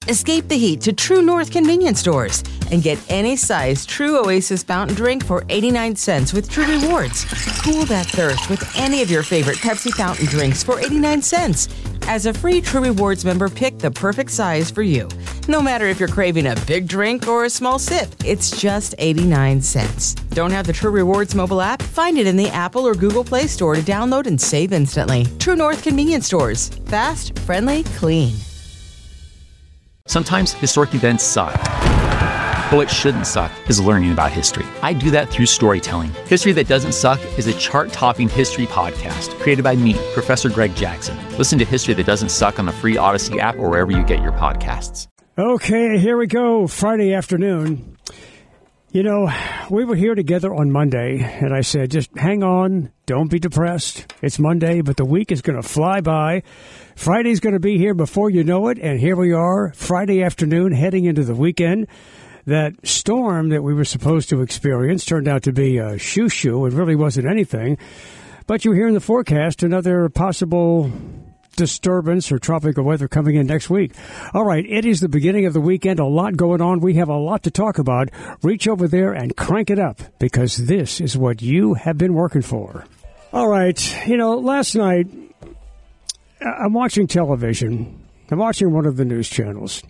Escape the heat to True North convenience stores and get any size True Oasis fountain drink for 89 cents with True Rewards. Cool that thirst with any of your favorite Pepsi fountain drinks for 89 cents. As a free True Rewards member, pick the perfect size for you. No matter if you're craving a big drink or a small sip, it's just 89 cents. Don't have the True Rewards mobile app? Find it in the Apple or Google Play Store to download and save instantly. True North convenience stores. Fast, friendly, clean. Sometimes historic events suck. But what shouldn't suck is learning about history. I do that through storytelling. History That Doesn't Suck is a chart-topping history podcast created by me, Professor Greg Jackson. Listen to History That Doesn't Suck on the free Odyssey app or wherever you get your podcasts. Okay, here we go. Friday afternoon. You know, we were here together on Monday, and I said, just hang on. Don't be depressed. It's Monday, but the week is going to fly by. Friday's going to be here before you know it, and here we are, Friday afternoon, heading into the weekend. That storm that we were supposed to experience turned out to be a shoo-shoo. It really wasn't anything. But you hear in the forecast another possible disturbance or tropical weather coming in next week. All right, it is the beginning of the weekend. A lot going on. We have a lot to talk about. Reach over there and crank it up because this is what you have been working for. All right, you know, last night I'm watching television. I'm watching one of the news channels.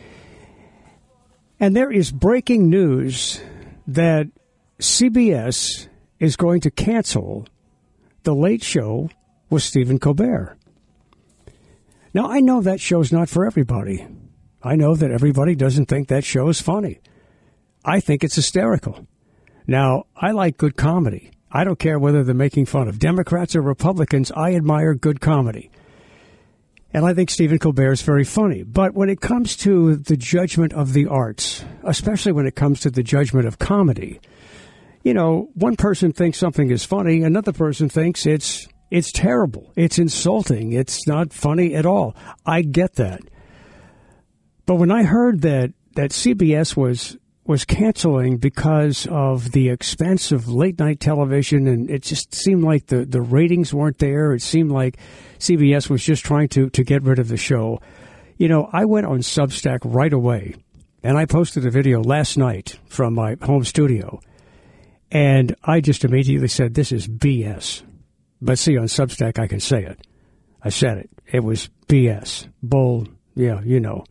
And there is breaking news that CBS is going to cancel The Late Show with Stephen Colbert. Now, I know that show's not for everybody. I know that everybody doesn't think that show is funny. I think it's hysterical. Now, I like good comedy. I don't care whether they're making fun of Democrats or Republicans. I admire good comedy. And I think Stephen Colbert is very funny. But when it comes to the judgment of the arts, especially when it comes to the judgment of comedy, you know, one person thinks something is funny, another person thinks it's terrible, it's insulting, it's not funny at all. I get that. But when I heard that CBS was canceling because of the expense of late-night television, and it just seemed like the ratings weren't there. It seemed like CBS was just trying to get rid of the show. You know, I went on Substack right away, and I posted a video last night from my home studio, and I just immediately said, this is BS. But see, on Substack, I can say it. I said it. It was BS. Bull, yeah, you know.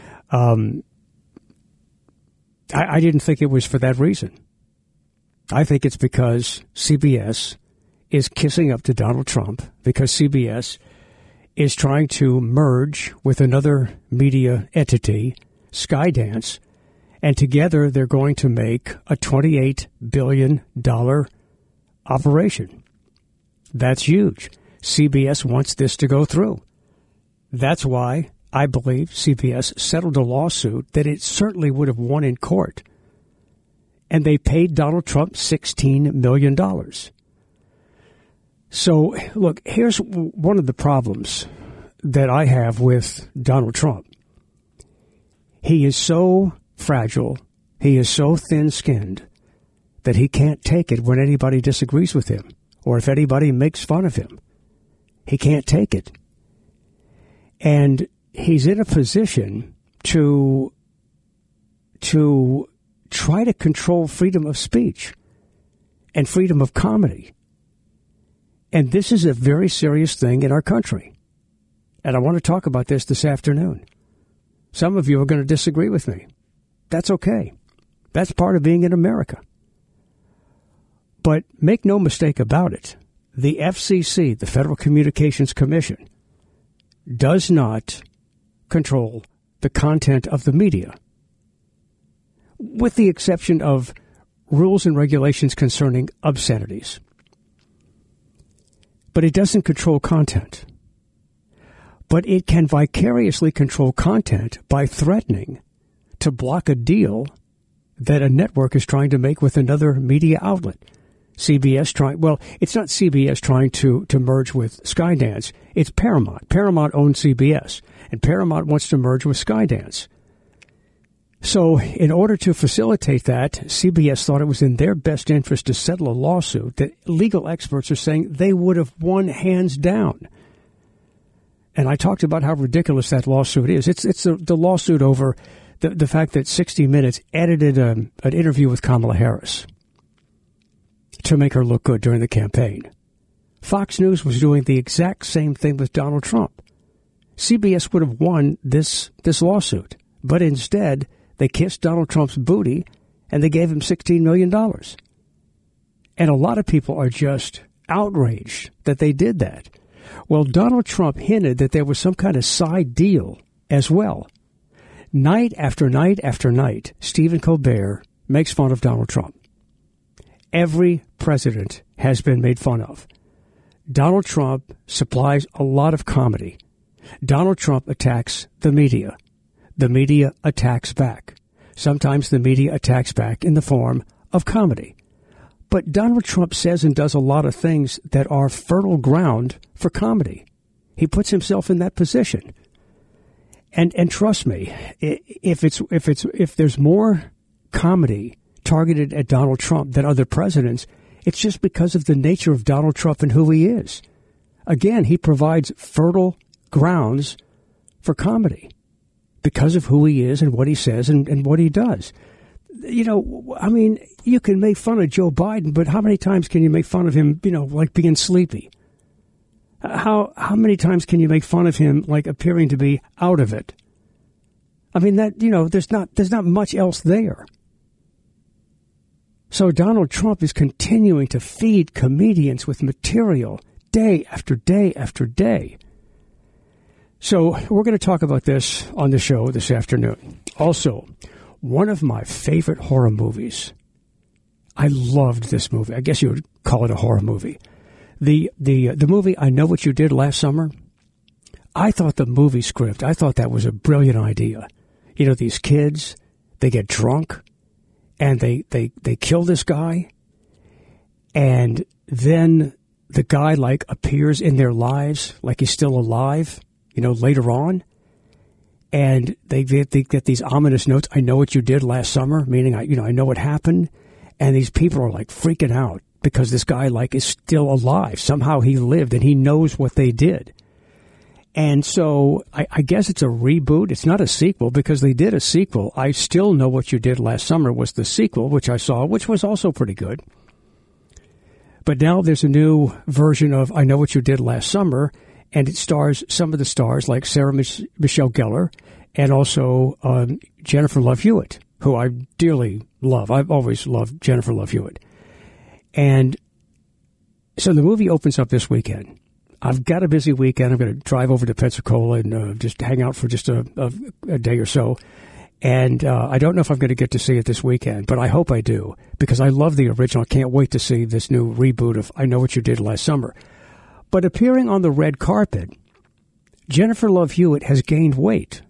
I didn't think it was for that reason. I think it's because CBS is kissing up to Donald Trump, because CBS is trying to merge with another media entity, Skydance, and together they're going to make a $28 billion operation. That's huge. CBS wants this to go through. That's why I believe CBS settled a lawsuit that it certainly would have won in court. And they paid Donald Trump $16 million. So, look, here's one of the problems that I have with Donald Trump. He is so fragile, he is so thin-skinned, that he can't take it when anybody disagrees with him or if anybody makes fun of him. He can't take it. And he's in a position to try to control freedom of speech and freedom of comedy. And this is a very serious thing in our country. And I want to talk about this afternoon. Some of you are going to disagree with me. That's okay. That's part of being in America. But make no mistake about it. The FCC, the Federal Communications Commission, does not control the content of the media, with the exception of rules and regulations concerning obscenities. But it doesn't control content. But it can vicariously control content by threatening to block a deal that a network is trying to make with another media outlet. CBS it's not CBS trying to merge with Skydance. It's Paramount. Paramount owns CBS, and Paramount wants to merge with Skydance. So in order to facilitate that, CBS thought it was in their best interest to settle a lawsuit that legal experts are saying they would have won hands down. And I talked about how ridiculous that lawsuit is. It's the lawsuit over the fact that 60 Minutes edited an interview with Kamala Harris to make her look good during the campaign. Fox News was doing the exact same thing with Donald Trump. CBS would have won this lawsuit, but instead they kissed Donald Trump's booty and they gave him $16 million. And a lot of people are just outraged that they did that. Well, Donald Trump hinted that there was some kind of side deal as well. Night after night after night, Stephen Colbert makes fun of Donald Trump. Every president has been made fun of. Donald Trump supplies a lot of comedy. Donald Trump attacks the media. The media attacks back. Sometimes the media attacks back in the form of comedy. But Donald Trump says and does a lot of things that are fertile ground for comedy. He puts himself in that position. And trust me, if there's more comedy targeted at Donald Trump than other presidents, it's just because of the nature of Donald Trump and who he is. Again, he provides fertile grounds for comedy because of who he is and what he says and what he does. You know, I mean, you can make fun of Joe Biden, but how many times can you make fun of him, like being sleepy? How many times can you make fun of him like appearing to be out of it? I mean, that, there's not much else there. So Donald Trump is continuing to feed comedians with material day after day after day. So we're going to talk about this on the show this afternoon. Also, one of my favorite horror movies. I loved this movie. I guess you would call it a horror movie. The movie I Know What You Did Last Summer. I thought the movie script, I thought that was a brilliant idea. These kids, they get drunk and they kill this guy, and then the guy appears in their lives like he's still alive, later on. And they get these ominous notes. I know what you did last summer, meaning I know what happened. And these people are freaking out because this guy is still alive. Somehow he lived and he knows what they did. And so I guess it's a reboot. It's not a sequel because they did a sequel. I Still Know What You Did Last Summer was the sequel, which I saw, which was also pretty good. But now there's a new version of I Know What You Did Last Summer, and it stars some of the stars like Sarah Michelle Gellar and also Jennifer Love Hewitt, who I dearly love. I've always loved Jennifer Love Hewitt. And so the movie opens up this weekend. I've got a busy weekend. I'm going to drive over to Pensacola and just hang out for just a day or so. And I don't know if I'm going to get to see it this weekend, but I hope I do because I love the original. I can't wait to see this new reboot of I Know What You Did Last Summer. But appearing on the red carpet, Jennifer Love Hewitt has gained weight.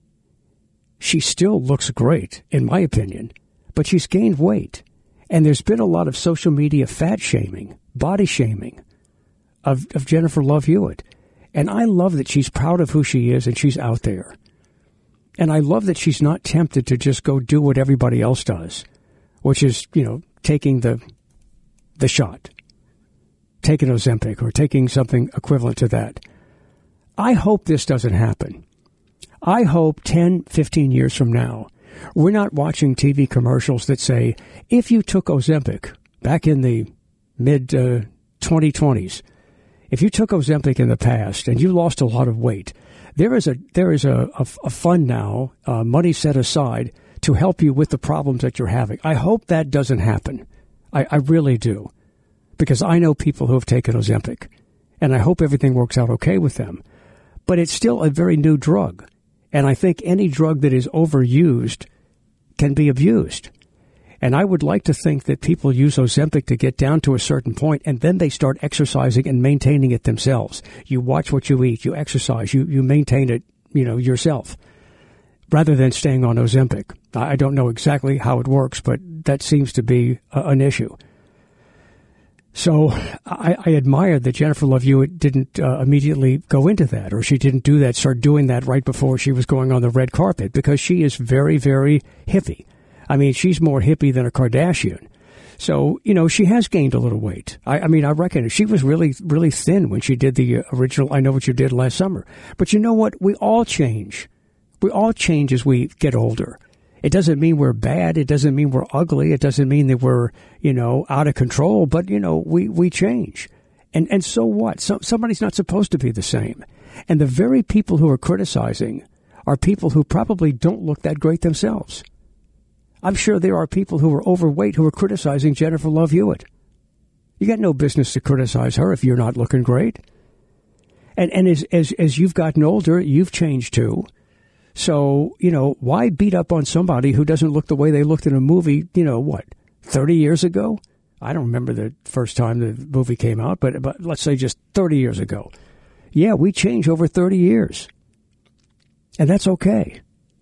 She still looks great, in my opinion, but she's gained weight. And there's been a lot of social media fat shaming, body shaming of Jennifer Love Hewitt. And I love that she's proud of who she is and she's out there. And I love that she's not tempted to just go do what everybody else does, which is, taking the shot, taking Ozempic or taking something equivalent to that. I hope this doesn't happen. I hope 10, 15 years from now, we're not watching TV commercials that say, if you took Ozempic back in the mid-2020s, if you took Ozempic in the past and you lost a lot of weight, there is a fund now, money set aside to help you with the problems that you're having. I hope that doesn't happen. I really do. Because I know people who have taken Ozempic, and I hope everything works out okay with them. But it's still a very new drug. And I think any drug that is overused can be abused. And I would like to think that people use Ozempic to get down to a certain point, and then they start exercising and maintaining it themselves. You watch what you eat, you exercise, you maintain it, yourself, rather than staying on Ozempic. I don't know exactly how it works, but that seems to be an issue. So I admire that Jennifer Love Hewitt didn't immediately go into that, or she didn't start doing that right before she was going on the red carpet, because she is very, very hippie. I mean, she's more hippie than a Kardashian. So, she has gained a little weight. I mean, I reckon she was really, really thin when she did the original I Know What You Did last summer. But you know what? We all change. We all change as we get older. It doesn't mean we're bad. It doesn't mean we're ugly. It doesn't mean that we're, out of control. But, we change. And so what? Somebody's not supposed to be the same. And the very people who are criticizing are people who probably don't look that great themselves. I'm sure there are people who are overweight who are criticizing Jennifer Love Hewitt. You got no business to criticize her if you're not looking great. And as you've gotten older, you've changed too. So, why beat up on somebody who doesn't look the way they looked in a movie, 30 years ago? I don't remember the first time the movie came out, but let's say just 30 years ago. Yeah, we change over 30 years. And that's okay.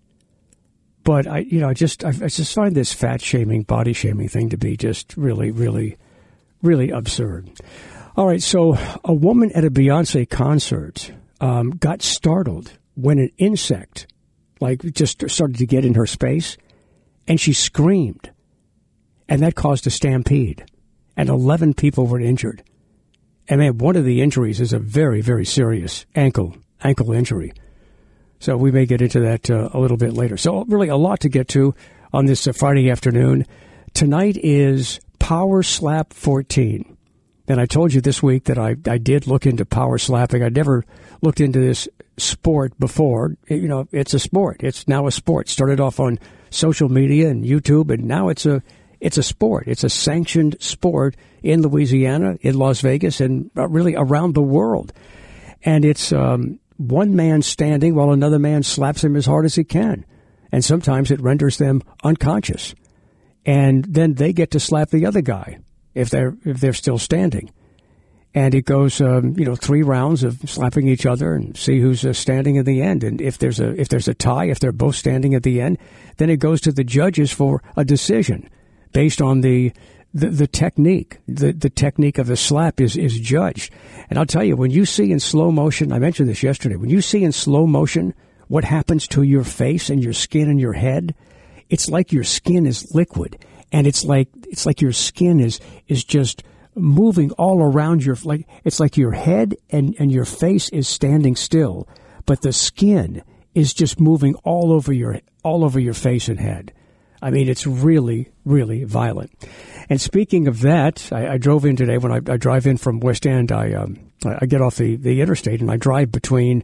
But I just find this fat shaming, body shaming thing to be just really, really, really absurd. All right, so a woman at a Beyonce concert got startled when an insect just started to get in her space, and she screamed, and that caused a stampede, and 11 people were injured. And man, one of the injuries is a very, very serious ankle injury. So we may get into that a little bit later. So really a lot to get to on this Friday afternoon. Tonight is Power Slap 14. And I told you this week that I did look into power slapping. I never looked into this sport before. It's a sport. It's now a sport. Started off on social media and YouTube, and now it's a sport. It's a sanctioned sport in Louisiana, in Las Vegas, and really around the world. And it's one man standing while another man slaps him as hard as he can. And sometimes it renders them unconscious. And then they get to slap the other guy if they're still standing. And it goes, 3 rounds of slapping each other and see who's standing at the end. And if there's a tie, if they're both standing at the end, then it goes to the judges for a decision based on the technique. The technique of the slap is judged. And I'll tell you, when you see in slow motion, I mentioned this yesterday, when you see in slow motion what happens to your face and your skin and your head, it's like your skin is liquid. And it's like your skin is just moving all around it's like your head and your face is standing still, but the skin is just moving all over your face and head. I mean, it's really, really violent. And speaking of that, I drove in today. When I drive in from West End, I get off the interstate and I drive between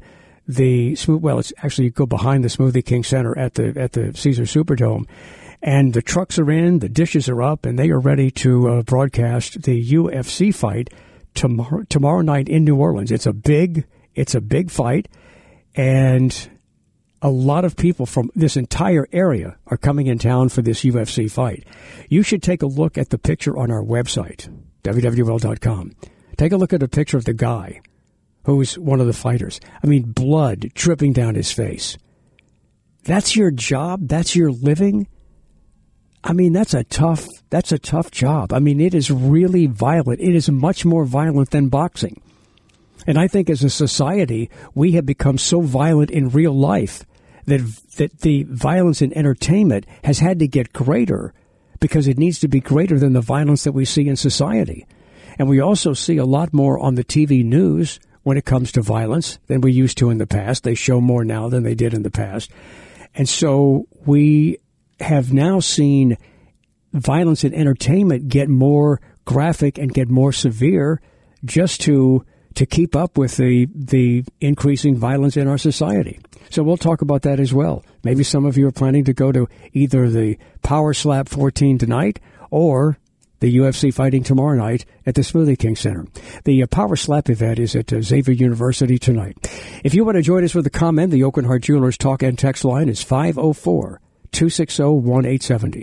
it's actually you go behind the Smoothie King Center at the Caesar Superdome, and the trucks are in, the dishes are up, and they are ready to broadcast the UFC fight tomorrow night in New Orleans. It's a big fight, and a lot of people from this entire area are coming in town for this UFC fight. You should take a look at the picture on our website, wwl.com. Take a look at a picture of the guy who's one of the fighters. I mean, blood dripping down his face. That's your job? That's your living? I mean, that's a tough job. I mean, it is really violent. It is much more violent than boxing. And I think as a society, we have become so violent in real life that the violence in entertainment has had to get greater because it needs to be greater than the violence that we see in society. And we also see a lot more on the TV news when it comes to violence than we used to in the past. They show more now than they did in the past. And so we have now seen violence in entertainment get more graphic and get more severe just to keep up with the increasing violence in our society. So we'll talk about that as well. Maybe some of you are planning to go to either the Power Slap 14 tonight or the UFC fighting tomorrow night at the Smoothie King Center. The Power Slap event is at Xavier University tonight. If you want to join us with a comment, the Oak and Hart Jewelers talk and text line is 504-260-1870.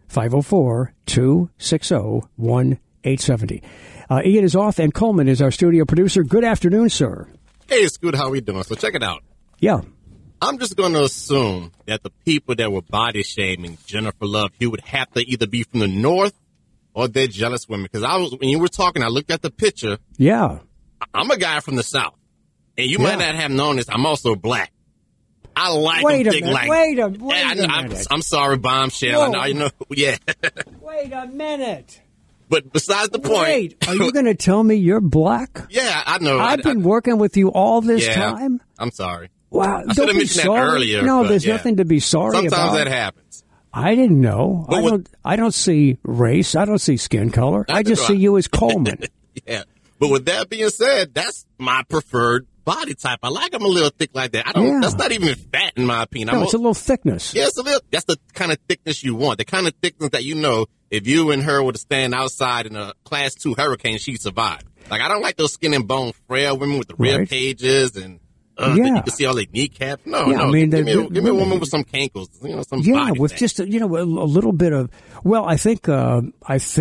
504-260-1870. Ian is off, and Coleman is our studio producer. Good afternoon, sir. Hey, it's good. How we doing? So check it out. Yeah. I'm just going to assume that the people that were body shaming Jennifer Love Hewitt would have to either be from the North or they're jealous women. Because when you were talking, I looked at the picture. Yeah. I'm a guy from the South. And you might not have known this. I'm also black. I like Wait them a thick minute. like. Wait a minute. I'm sorry, bombshell. Whoa. I know. Yeah. Wait a minute. But besides the point. Wait, are you going to tell me you're black? Yeah, I know. I've been working with you all this time. I'm sorry. Wow, I should have mentioned that earlier. No, there's nothing to be sorry about. Sometimes that happens. I didn't know. I don't see race. I don't see skin color. I just see you as Coleman. Yeah. But with that being said, that's my preferred body type. I like them a little thick like that. That's not even fat in my opinion. No, it's a little thickness. Yeah, that's the kind of thickness you want. The kind of thickness that if you and her were to stand outside in a Class 2 hurricane, she'd survive. Like, I don't like those skin and bone frail women with the rib cages and you can see all the kneecaps. No. I mean, give me a woman with some cankles, some body with fat. just a little bit of. Well, I think the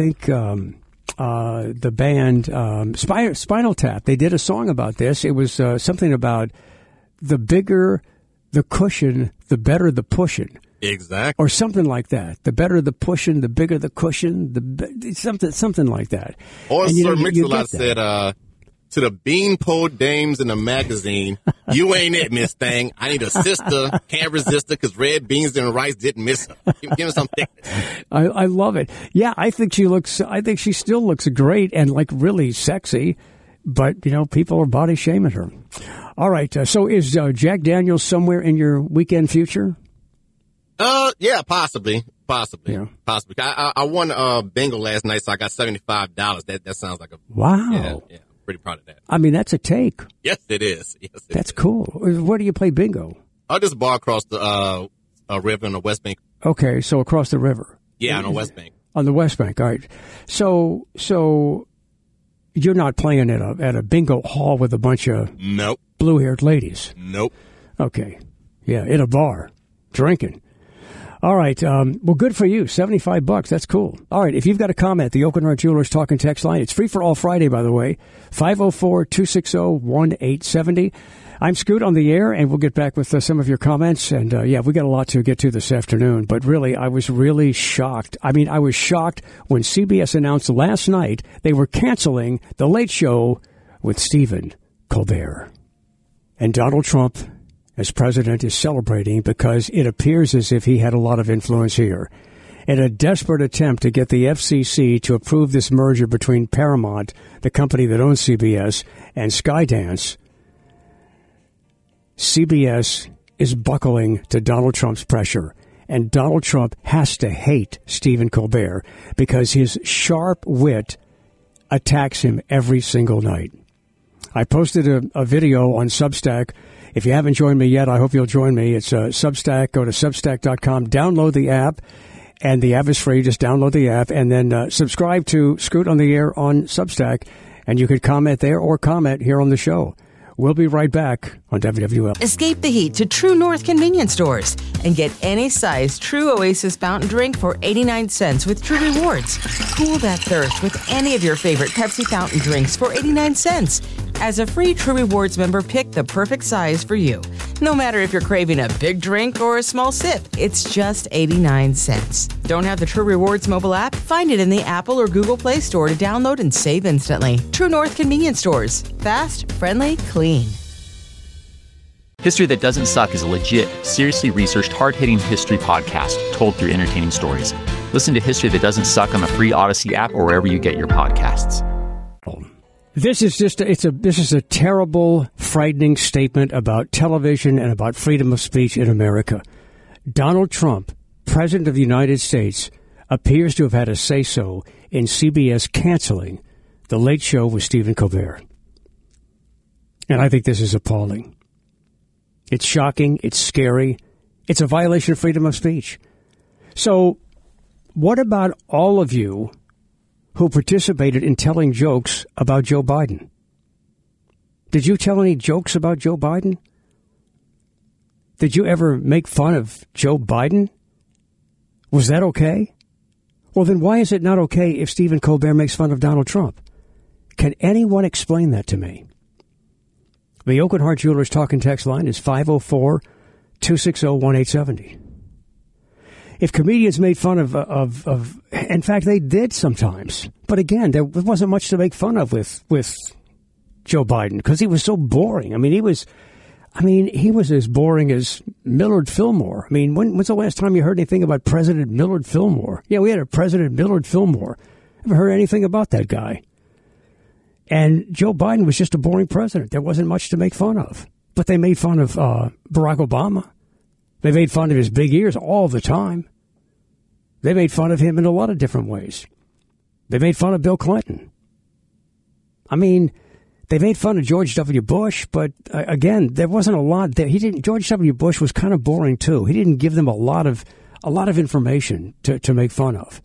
band Spinal Tap, they did a song about this. It was something about the bigger the cushion, the better the pushing. Exactly. Or something like that. The better the pushing, the bigger the cushion, something like that. Or Sir Mix-a-Lot said, to the beanpole dames in the magazine, you ain't it, Miss Thing. I need a sister, can't resist her because red beans and rice didn't miss her. Give her some thickness. I love it. Yeah, I think she still looks great and like really sexy, but people are body shaming her. All right. So is Jack Daniels somewhere in your weekend future? Yeah, possibly. Yeah. Possibly. I won bingo last night, so I got $75. That sounds like a wow. Yeah. Pretty proud of that. I mean, that's a take. Yes, it is. That's cool. Where do you play bingo? This bar across the river on the West Bank. Okay, so across the river. Yeah, on the West Bank. On the West Bank, all right. So you're not playing at a bingo hall with a bunch of blue-haired ladies. Nope. Okay. Yeah, in a bar, drinking. All right. Well, good for you. $75. That's cool. All right. If you've got a comment, the Oakenheart Jewelers Talking Text line, it's free for all Friday, by the way. 504-260-1870. I'm Scoot on the air, and we'll get back with some of your comments. And, we got a lot to get to this afternoon. But really, I was really shocked. I mean, I was shocked when CBS announced last night they were canceling The Late Show with Stephen Colbert. And Donald Trump, as president, is celebrating because it appears as if he had a lot of influence here. In a desperate attempt to get the FCC to approve this merger between Paramount, the company that owns CBS, and Skydance, CBS is buckling to Donald Trump's pressure. And Donald Trump has to hate Stephen Colbert because his sharp wit attacks him every single night. I posted a video on Substack. If you haven't joined me yet, I hope you'll join me. It's Substack. Go to Substack.com. Download the app. And the app is free. Just download the app. And then subscribe to Scoot on the Air on Substack. And you can comment there or comment here on the show. We'll be right back on WWL. Escape the heat to True North convenience stores and get any size True Oasis fountain drink for 89 cents with True Rewards. Cool that thirst with any of your favorite Pepsi fountain drinks for 89 cents. As a free True Rewards member, pick the perfect size for you. No matter if you're craving a big drink or a small sip, it's just 89 cents. Don't have the True Rewards mobile app? Find it in the Apple or Google Play Store to download and save instantly. True North convenience stores. Fast, friendly, clean. History That Doesn't Suck is a legit, seriously researched, hard-hitting history podcast told through entertaining stories. Listen to History That Doesn't Suck on the free Odyssey app or wherever you get your podcasts. This is this is a terrible, frightening statement about television and about freedom of speech in America. Donald Trump, President of the United States, appears to have had a say-so in CBS canceling The Late Show with Stephen Colbert. And I think this is appalling. It's shocking. It's scary. It's a violation of freedom of speech. So what about all of you who participated in telling jokes about Joe Biden? Did you tell any jokes about Joe Biden? Did you ever make fun of Joe Biden? Was that okay? Well, then why is it not okay if Stephen Colbert makes fun of Donald Trump? Can anyone explain that to me? The Oakenheart Jewelers Talking Text line is 504-260-1870. If comedians made fun of, in fact, they did sometimes. But again, there wasn't much to make fun of with Joe Biden because he was so boring. He was as boring as Millard Fillmore. When's the last time you heard anything about President Millard Fillmore? Yeah, we had a President Millard Fillmore. Never heard anything about that guy. And Joe Biden was just a boring president. There wasn't much to make fun of. But they made fun of Barack Obama. They made fun of his big ears all the time. They made fun of him in a lot of different ways. They made fun of Bill Clinton. I mean, they made fun of George W. Bush, but again, there wasn't a lot there. George W. Bush was kind of boring too. He didn't give them a lot of information to make fun of.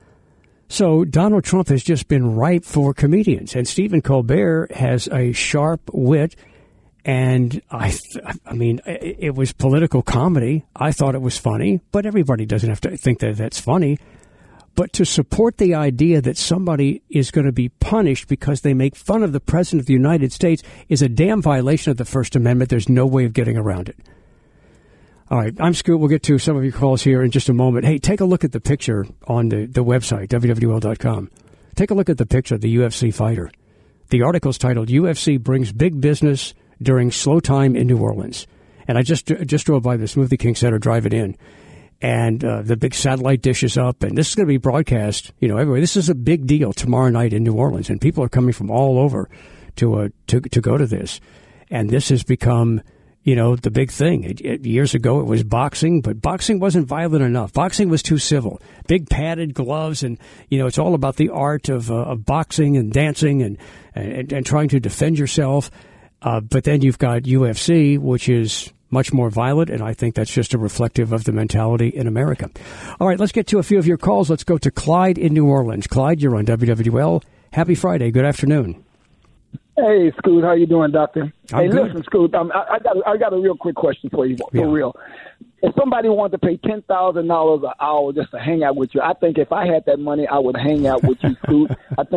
So Donald Trump has just been ripe for comedians, and Stephen Colbert has a sharp wit. And I mean, it was political comedy. I thought it was funny, but everybody doesn't have to think that that's funny. But to support the idea that somebody is going to be punished because they make fun of the President of the United States is a damn violation of the First Amendment. There's no way of getting around it. All right, I'm Scoot. We'll get to some of your calls here in just a moment. Hey, take a look at the picture on the website, WWL.com. Take a look at the picture of the UFC fighter. The article's titled, UFC Brings Big Business During Slow Time in New Orleans. And I just drove by the Smoothie King Center driving in. And the big satellite dish is up, and this is going to be broadcast, everywhere. This is a big deal tomorrow night in New Orleans, and people are coming from all over to go to this. And this has become, the big thing. Years ago, it was boxing, but boxing wasn't violent enough. Boxing was too civil. Big padded gloves, and it's all about the art of boxing and dancing and trying to defend yourself. But then you've got UFC, which is much more violent, and I think that's just a reflective of the mentality in America. All right, let's get to a few of your calls. Let's go to Clyde in New Orleans. Clyde, you're on WWL. Happy Friday. Good afternoon. Hey, Scoot. How you doing, Doctor? I'm good. Listen, Scoot, I got a real quick question for you, for real. If somebody wanted to pay $10,000 an hour just to hang out with you, I think if I had that money, I would hang out with you, Scoot.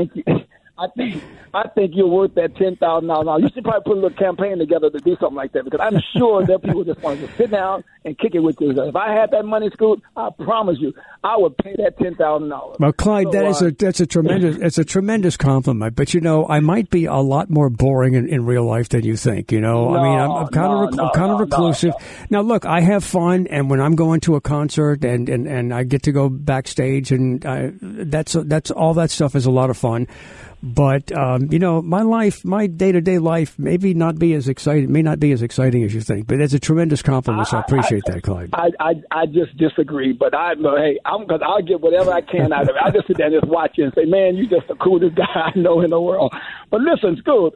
I think you're worth that $10,000. You should probably put a little campaign together to do something like that, because I'm sure there are people just want to sit down and kick it with you. If I had that money, Scoot, I promise you, I would pay that $10,000. Well, Clyde, that's a tremendous compliment. But I might be a lot more boring in real life than you think. I'm kind of reclusive. Now, look, I have fun, and when I'm going to a concert and I get to go backstage, and that's all that stuff is a lot of fun. But my life, my day-to-day life, may not be as exciting as you think. But it's a tremendous compliment. So I appreciate that, Clyde. I just disagree. But I'll get whatever I can out of it. I just sit there and just watch you and say, man, you just the coolest guy I know in the world. But listen, Scoot,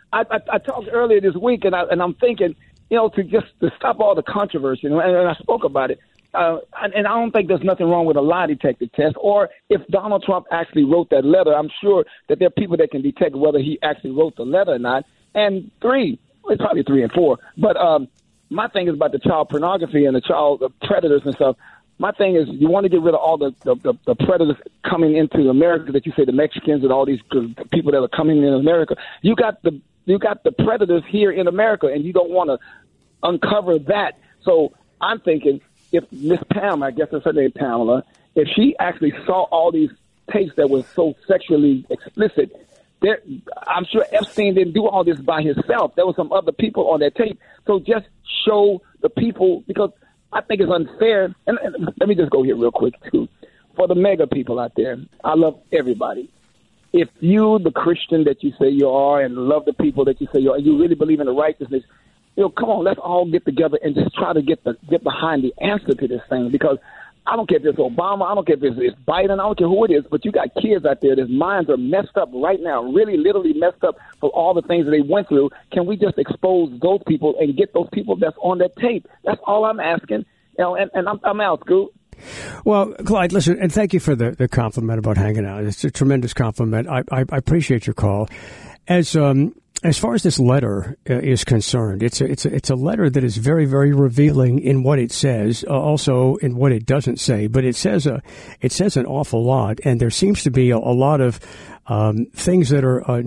I talked earlier this week, and I'm thinking, to stop all the controversy, and I spoke about it. And I don't think there's nothing wrong with a lie detector test. Or if Donald Trump actually wrote that letter, I'm sure that there are people that can detect whether he actually wrote the letter or not. And it's probably 3 and 4. But my thing is about the child pornography and the predators and stuff. My thing is, you want to get rid of all the predators coming into America, that you say the Mexicans and all these people that are coming in America. You got the predators here in America, and you don't want to uncover that. So I'm thinking, if Miss Pam, I guess that's her name, Pamela, if she actually saw all these tapes that were so sexually explicit, I'm sure Epstein didn't do all this by himself. There were some other people on that tape. So just show the people, because I think it's unfair. And let me just go here real quick, too. For the mega people out there, I love everybody. If you, the Christian that you say you are, and love the people that you say you are, and you really believe in the righteousness, come on, let's all get together and just try to get behind the answer to this thing. Because I don't care if it's Obama, I don't care if it's Biden, I don't care who it is, but you got kids out there, their minds are messed up right now, really literally messed up for all the things that they went through. Can we just expose those people and get those people that's on that tape? That's all I'm asking. And I'm out, Scoot. Well, Clyde, listen, and thank you for the compliment about hanging out. It's a tremendous compliment. I appreciate your call. As far as this letter is concerned, it's a letter that is very, very revealing in what it says, also in what it doesn't say. But it says an awful lot, and there seems to be a lot of things that are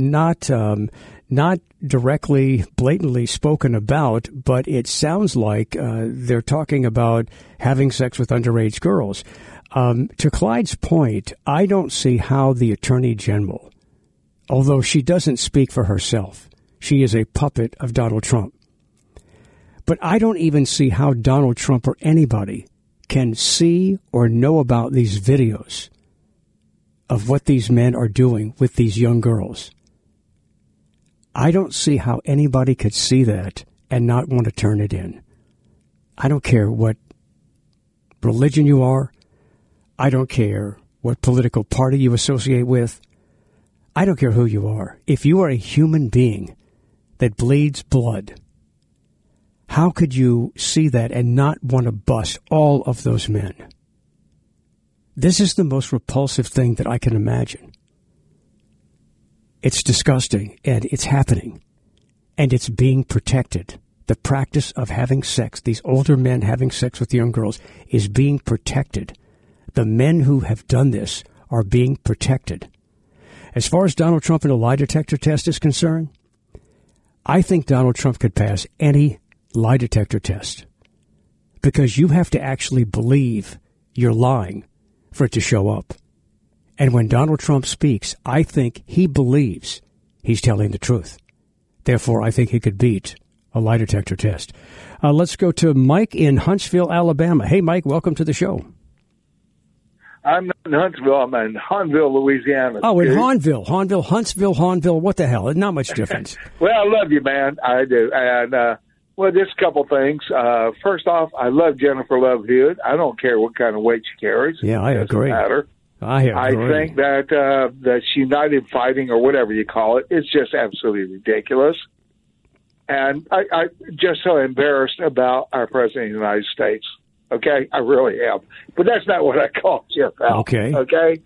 not directly, blatantly spoken about, but it sounds like they're talking about having sex with underage girls. To Clyde's point, I don't see how the Attorney General, although she doesn't speak for herself, she is a puppet of Donald Trump. But I don't even see how Donald Trump or anybody can see or know about these videos of what these men are doing with these young girls. I don't see how anybody could see that and not want to turn it in. I don't care what religion you are. I don't care what political party you associate with. I don't care who you are. If you are a human being that bleeds blood, how could you see that and not want to bust all of those men? This is the most repulsive thing that I can imagine. It's disgusting, and it's happening, and it's being protected. The practice of having sex, these older men having sex with young girls, is being protected. The men who have done this are being protected. As far as Donald Trump and a lie detector test is concerned, I think Donald Trump could pass any lie detector test, because you have to actually believe you're lying for it to show up. And when Donald Trump speaks, I think he believes he's telling the truth. Therefore, I think he could beat a lie detector test. Let's go to Mike in Huntsville, Alabama. Hey, Mike, welcome to the show. I'm not in Huntsville. I'm in Hahnville, Louisiana. Oh, in Hahnville. Huntsville, Hahnville. What the hell? Not much difference. Well, I love you, man. I do. And, well, just a couple things. First off, I love Jennifer Love Hewitt. I don't care what kind of weight she carries. Yeah, I agree. Doesn't matter. I agree. I think that United Fighting, or whatever you call it, is just absolutely ridiculous. And I just so embarrassed about our President of the United States. Okay? I really am. But that's not what I called you about. Okay. Okay?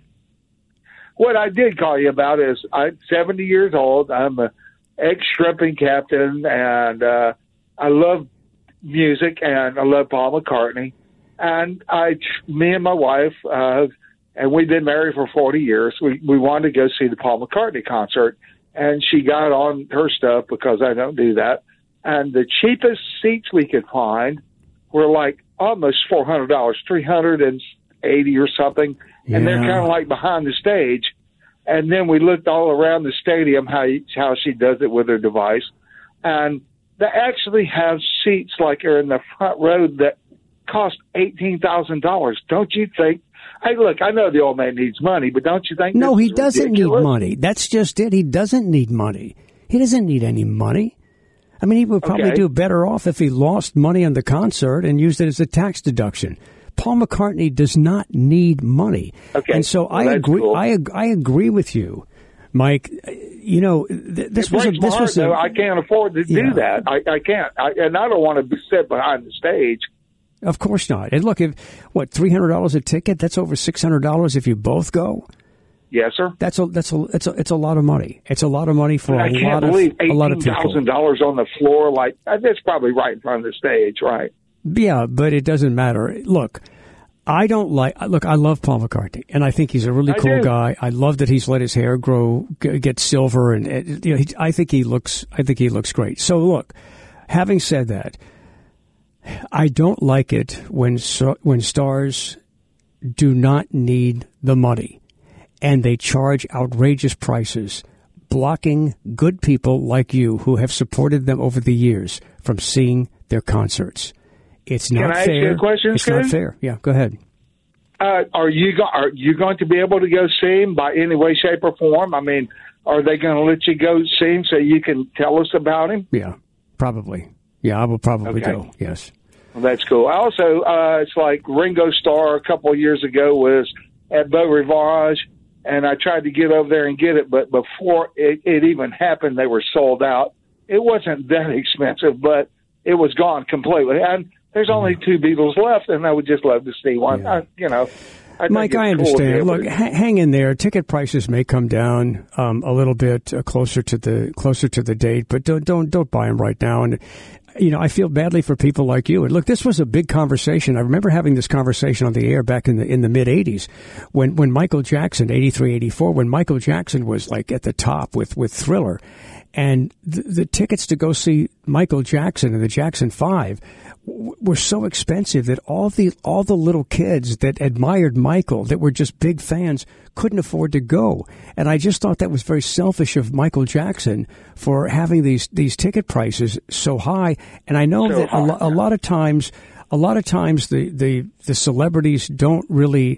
What I did call you about is I'm 70 years old. I'm an ex-shrimping captain, and I love music, and I love Paul McCartney. And me and my wife, and we've been married for 40 years, we wanted to go see the Paul McCartney concert. And she got on her stuff because I don't do that. And the cheapest seats we could find were like almost $400, $380 or something. Yeah. And they're kind of like behind the stage. And then we looked all around the stadium, how she does it with her device. And they actually have seats like are in the front row that cost $18,000. Don't you think? Hey, look, I know the old man needs money, but don't you think? No, he doesn't need money. That's just it. He doesn't need money. He doesn't need any money. I mean, he would probably do better off if he lost money on the concert and used it as a tax deduction. Paul McCartney does not need money. Okay. And so I agree. Cool. I agree with you, Mike. You know, this was I can't afford to do that. I can't. And I don't want to sit behind the stage. Of course not. And look, $300 a ticket? That's over $600 if you both go. Yes, sir. It's a lot of money. It's a lot of money for a lot of people. $18,000 on the floor, like that's probably right in front of the stage, right? Yeah, but it doesn't matter. Look, I love Paul McCartney, and I think he's a really cool guy. I love that he's let his hair grow, get silver, and you know, I think he looks great. So look, having said that, I don't like it when stars do not need the money and they charge outrageous prices, blocking good people like you who have supported them over the years from seeing their concerts. It's not fair. Can I ask you a question, It's not fair. Yeah, go ahead. Are you going to be able to go see him by any way, shape, or form? I mean, are they going to let you go see him so you can tell us about him? Yeah, probably. Yeah, I will probably go, yes. Well, that's cool. Also, it's like Ringo Starr a couple of years ago was at Beau Rivage, and I tried to get over there and get it, but before it even happened, they were sold out. It wasn't that expensive, but it was gone completely. And there's only two Beatles left, and I would just love to see one. Yeah. Mike, I understand. Look, hang in there. Ticket prices may come down a little bit closer to the date, but don't buy them right now. And you know, I feel badly for people like you. And look, this was a big conversation. I remember having this conversation on the air back in the mid '80s when Michael Jackson, 83, 84, when Michael Jackson was like at the top with Thriller, and the tickets to go see Michael Jackson and the Jackson 5 were so expensive that all the little kids that admired Michael, that were just big fans, couldn't afford to go. And I just thought that was very selfish of Michael Jackson for having these ticket prices so high. And I know that a lot of times the celebrities don't really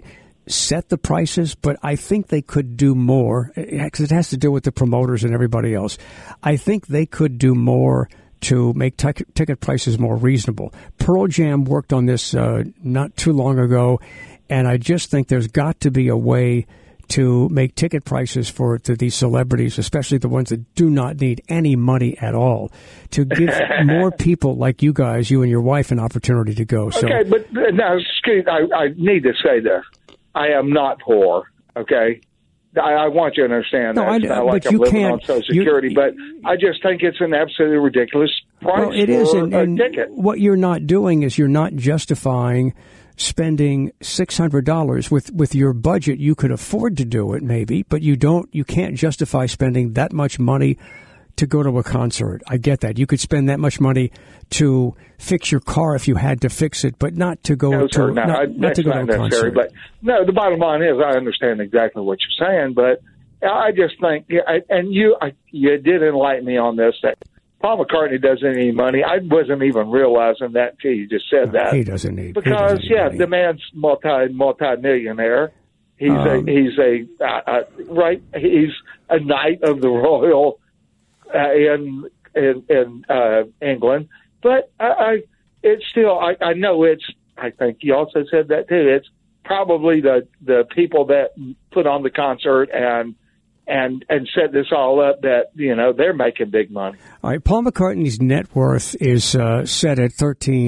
set the prices, but I think they could do more, because it has to do with the promoters and everybody else. I think they could do more to make ticket prices more reasonable. Pearl Jam worked on this not too long ago, and I just think there's got to be a way to make ticket prices for these celebrities, especially the ones that do not need any money at all, to give more people like you guys, you and your wife, an opportunity to go. Okay, but now, I need to say this. I am not poor, okay? I want you to understand that. It's not like I'm living on Social Security, but I just think it's an absolutely ridiculous price for a ticket. What you're not doing is you're not justifying spending $600 with your budget. You could afford to do it, maybe, but you can't justify spending that much money to go to a concert. I get that. You could spend that much money to fix your car if you had to fix it, but not to go to a concert. But no, the bottom line is I understand exactly what you're saying, but I just think, and you did enlighten me on this, that Paul McCartney doesn't need money. I wasn't even realizing that until you just said that. He doesn't need because money. The man's multi-millionaire. He's He's a knight of the Royal in England, but it's still. I know it's. I think you also said that too. It's probably the people that put on the concert and set this all up that, they're making big money. All right. Paul McCartney's net worth is set at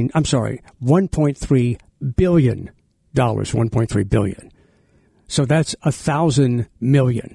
$1.3 billion. $1.3 billion. So that's 1,000 million.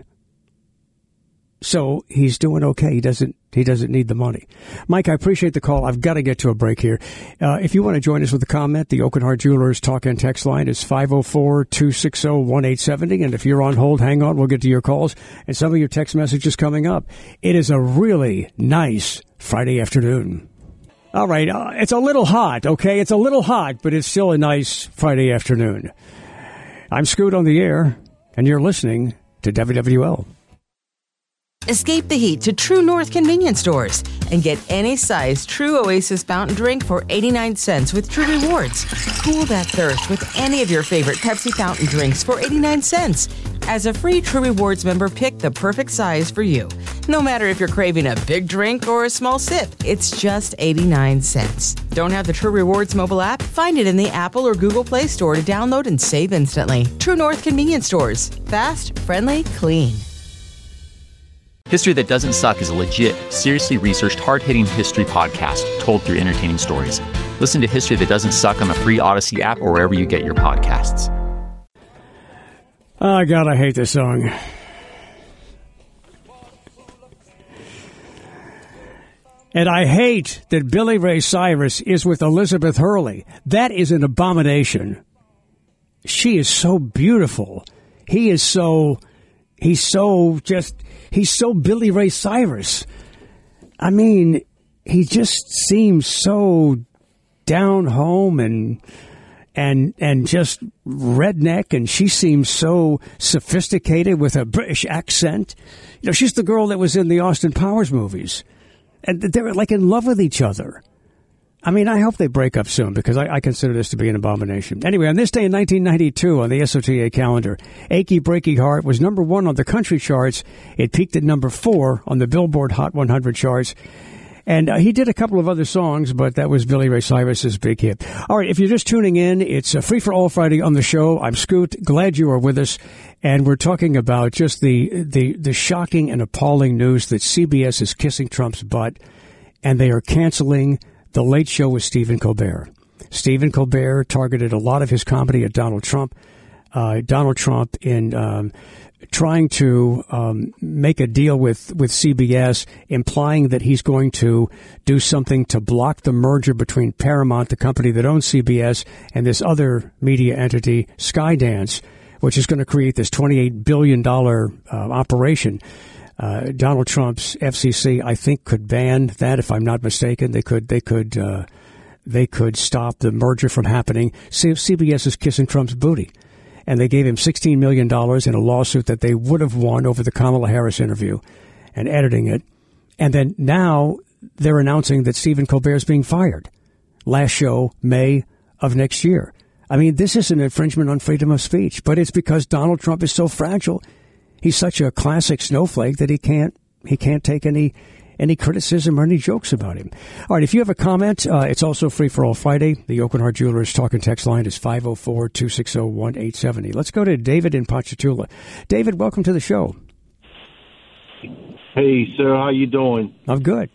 So he's doing okay. He doesn't need the money. Mike, I appreciate the call. I've got to get to a break here. If you want to join us with a comment, the Oak and Hart Jewelers talk and text line is 504-260-1870. And if you're on hold, hang on. We'll get to your calls and some of your text messages coming up. It is a really nice Friday afternoon. All right. It's a little hot, okay? It's a little hot, but it's still a nice Friday afternoon. I'm Scoot on the air, and you're listening to WWL. Escape the heat to True North convenience stores and get any size True Oasis fountain drink for 89 cents with True Rewards. Cool that thirst with any of your favorite Pepsi fountain drinks for 89 cents. As a free True Rewards member, pick the perfect size for you. No matter if you're craving a big drink or a small sip, it's just 89 cents. Don't have the True Rewards mobile app? Find it in the Apple or Google Play Store to download and save instantly. True North convenience stores. Fast, friendly, clean. History That Doesn't Suck is a legit, seriously researched, hard-hitting history podcast told through entertaining stories. Listen to History That Doesn't Suck on the free Odyssey app or wherever you get your podcasts. Oh, God, I hate this song. And I hate that Billy Ray Cyrus is with Elizabeth Hurley. That is an abomination. She is so beautiful. He's so Billy Ray Cyrus. I mean, he just seems so down home and just redneck, and she seems so sophisticated with a British accent. She's the girl that was in the Austin Powers movies, and they're like in love with each other. I mean, I hope they break up soon because I consider this to be an abomination. Anyway, on this day in 1992 on the SOTA calendar, Achy Breaky Heart was number 1 on the country charts. It peaked at number 4 on the Billboard Hot 100 charts. And he did a couple of other songs, but that was Billy Ray Cyrus's big hit. All right, if you're just tuning in, it's a Free for All Friday on the show. I'm Scoot. Glad you are with us. And we're talking about just the shocking and appalling news that CBS is kissing Trump's butt, and they are canceling The Late Show with Stephen Colbert. Stephen Colbert targeted a lot of his comedy at Donald Trump. Donald Trump in trying to make a deal with CBS, implying that he's going to do something to block the merger between Paramount, the company that owns CBS, and this other media entity, Skydance, which is going to create this $28 billion operation. Donald Trump's FCC, I think, could ban that. If I'm not mistaken, they could stop the merger from happening. CBS is kissing Trump's booty, and they gave him $16 million in a lawsuit that they would have won over the Kamala Harris interview and editing it. And then now they're announcing that Stephen Colbert is being fired. Last show, May of next year. I mean, this is an infringement on freedom of speech, but it's because Donald Trump is so fragile. He's such a classic snowflake that he can't take any criticism or any jokes about him. All right, if you have a comment, it's also Free for All Friday. The Oakland Heart Jewelers talk and text line is 504-260-1870. Let's go to David in Ponchatoula. David, welcome to the show. Hey, sir, how you doing? I'm good.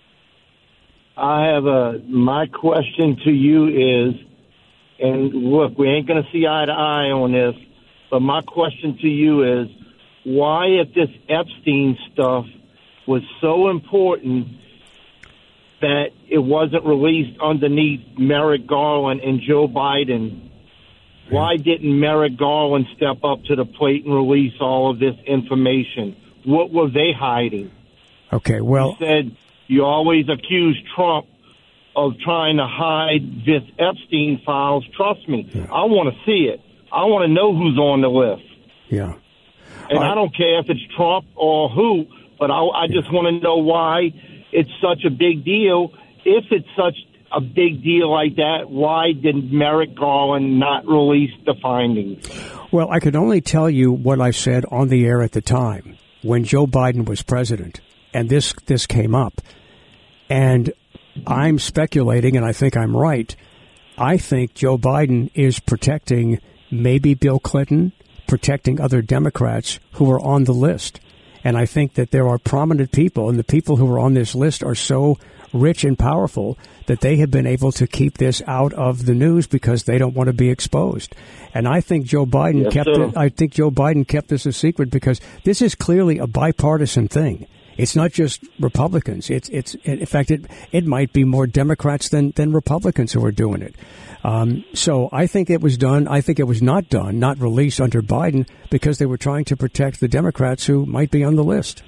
I have my question to you is, and look, we ain't going to see eye to eye on this, but my question to you is, why, if this Epstein stuff was so important that it wasn't released underneath Merrick Garland and Joe Biden, why didn't Merrick Garland step up to the plate and release all of this information? What were they hiding? Okay, well, you said you always accuse Trump of trying to hide this Epstein files. Trust me, I want to see it. I want to know who's on the list. Yeah. And I don't care if it's Trump or who, but I just want to know why it's such a big deal. If it's such a big deal like that, why did Merrick Garland not release the findings? Well, I can only tell you what I said on the air at the time when Joe Biden was president, and this came up. And I'm speculating, and I think I'm right. I think Joe Biden is protecting maybe Bill Clinton, protecting other Democrats who are on the list. And I think that there are prominent people, and the people who are on this list are so rich and powerful that they have been able to keep this out of the news because they don't want to be exposed. And I think Joe Biden kept this a secret because this is clearly a bipartisan thing. It's not just Republicans. It's in fact it might be more Democrats than Republicans who are doing it. So I think it was done. I think it was not done, not released under Biden because they were trying to protect the Democrats who might be on the list.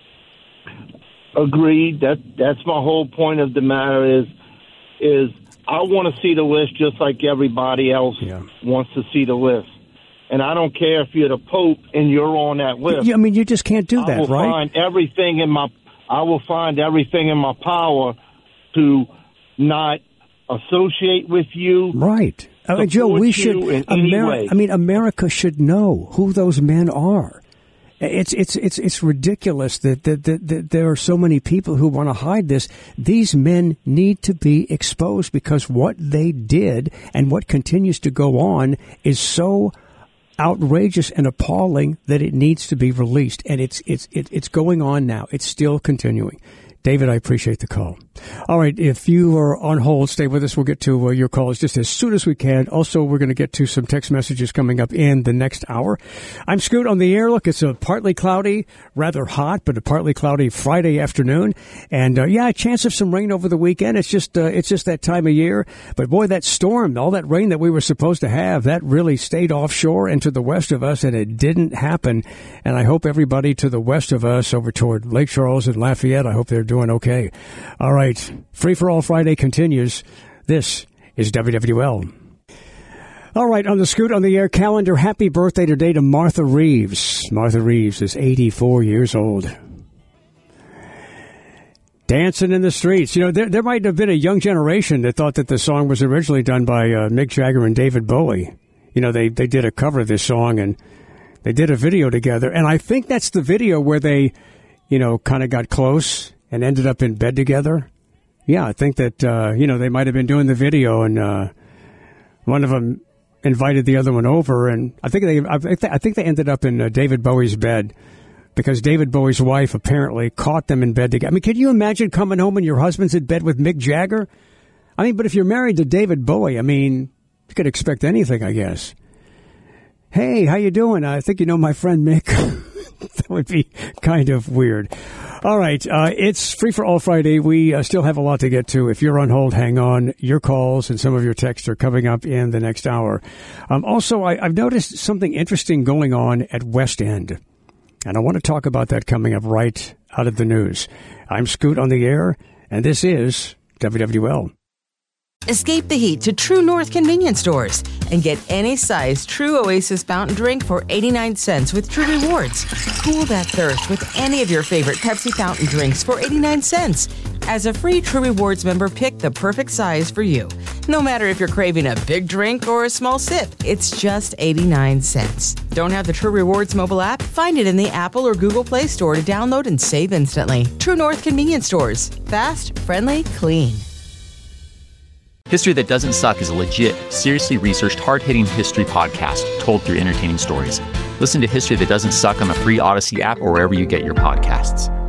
Agreed. That's my whole point of the matter is I want to see the list just like everybody else wants to see the list. And I don't care if you're the Pope and you're on that list. I mean, you just can't do that, right? I will find everything in my power to not associate with you. Right. Joe, we should. America should know who those men are. It's ridiculous that there are so many people who want to hide this. These men need to be exposed because what they did and what continues to go on is so outrageous and appalling that it needs to be released. And it's going on now. It's still continuing. David, I appreciate the call. All right, if you are on hold, stay with us. We'll get to your calls just as soon as we can. Also, we're going to get to some text messages coming up in the next hour. I'm Scoot on the air. Look, it's a partly cloudy, rather hot, but a partly cloudy Friday afternoon. And, a chance of some rain over the weekend. It's just that time of year. But boy, that storm, all that rain that we were supposed to have, that really stayed offshore and to the west of us, and it didn't happen. And I hope everybody to the west of us over toward Lake Charles and Lafayette, I hope they're doing okay. All right. Free for All Friday continues. This is WWL. All right, on the Scoot on the Air calendar, happy birthday today to Martha Reeves. Martha Reeves is 84 years old. Dancing in the Streets. You know, there might have been a young generation that thought that the song was originally done by Mick Jagger and David Bowie. You know, they did a cover of this song and they did a video together. And I think that's the video where they, kind of got close and ended up in bed together. Yeah, I think that, they might have been doing the video and one of them invited the other one over. And I think they ended up in David Bowie's bed because David Bowie's wife apparently caught them in bed together. I mean, can you imagine coming home and your husband's in bed with Mick Jagger? I mean, but if you're married to David Bowie, I mean, you could expect anything, I guess. Hey, how you doing? I think you know my friend Mick. That would be kind of weird. All right. It's Free for All Friday. We still have a lot to get to. If you're on hold, hang on. Your calls and some of your texts are coming up in the next hour. Also, I've noticed something interesting going on at West End. And I want to talk about that coming up right out of the news. I'm Scoot on the air, and this is WWL. Escape the heat to True North convenience stores and get any size True Oasis fountain drink for 89 cents with True Rewards. Cool that thirst with any of your favorite Pepsi fountain drinks for 89 cents. As a free True Rewards member, pick the perfect size for you. No matter if you're craving a big drink or a small sip, it's just 89 cents. Don't have the True Rewards mobile app? Find it in the Apple or Google Play Store to download and save instantly. True North Convenience Stores. Fast, friendly, clean. History That Doesn't Suck is a legit, seriously researched, hard-hitting history podcast told through entertaining stories. Listen to History That Doesn't Suck on the free Odyssey app or wherever you get your podcasts.